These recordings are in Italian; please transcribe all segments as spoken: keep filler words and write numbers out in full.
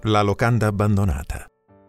La locanda abbandonata.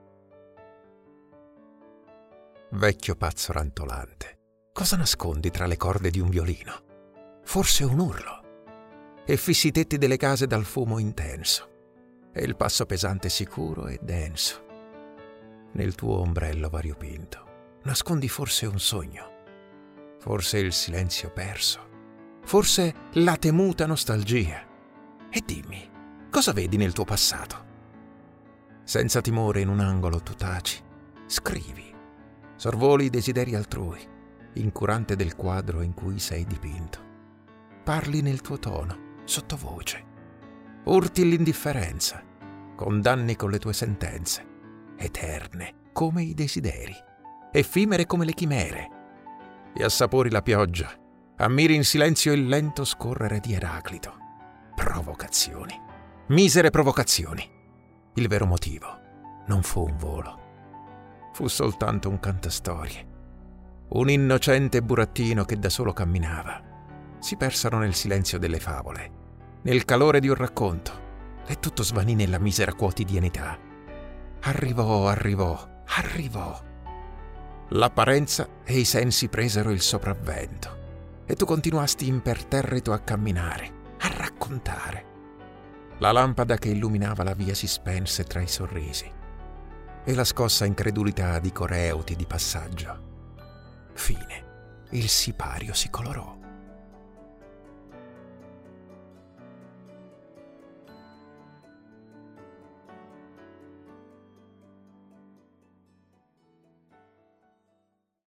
Vecchio pazzo rantolante, cosa nascondi tra le corde di un violino? Forse un urlo. E fissi i tetti delle case dal fumo intenso, e il passo pesante sicuro e denso. Nel tuo ombrello variopinto nascondi forse un sogno, forse il silenzio perso, forse la temuta nostalgia. E dimmi, cosa vedi nel tuo passato? Senza timore in un angolo tu taci, scrivi, sorvoli i desideri altrui, incurante del quadro in cui sei dipinto. Parli nel tuo tono, sottovoce, urti l'indifferenza, condanni con le tue sentenze, eterne come i desideri, effimere come le chimere, e assapori la pioggia, ammiri in silenzio il lento scorrere di Eraclito. Provocazioni, misere provocazioni. Il vero motivo non fu un volo, fu soltanto un cantastorie, un innocente burattino che da solo camminava. Si persero nel silenzio delle favole, nel calore di un racconto, e tutto svanì nella misera quotidianità. Arrivò, arrivò, arrivò. L'apparenza e i sensi presero il sopravvento, e tu continuasti imperterrito a camminare, a raccontare. La lampada che illuminava la via si spense tra i sorrisi, e la scossa incredulità di coreuti di passaggio. Fine. Il sipario si colorò.